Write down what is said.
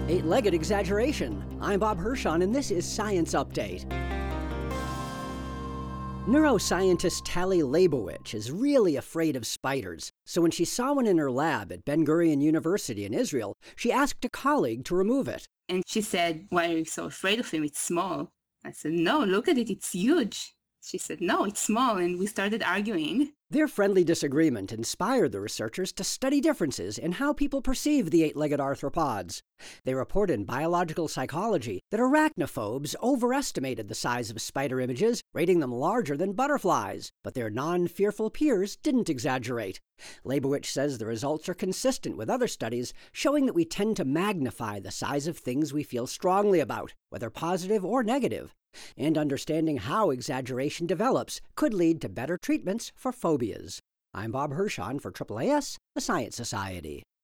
Eight-legged exaggeration. I'm Bob Hirschon, and this is Science Update. Neuroscientist Tali Leibovich is really afraid of spiders, so when she saw one in her lab at Ben-Gurion University in Israel, she asked a colleague to remove it. And she said, "Why are you so afraid of him? It's small." I said, "No, look at it, it's huge." She said, "No, it's small," and we started arguing. Their friendly disagreement inspired the researchers to study differences in how people perceive the eight-legged arthropods. They report in Biological Psychology that arachnophobes overestimated the size of spider images, rating them larger than butterflies, but their non-fearful peers didn't exaggerate. Leibovich says the results are consistent with other studies showing that we tend to magnify the size of things we feel strongly about, whether positive or negative. And understanding how exaggeration develops could lead to better treatments for phobias. I'm Bob Hirschon for AAAS, the Science Society.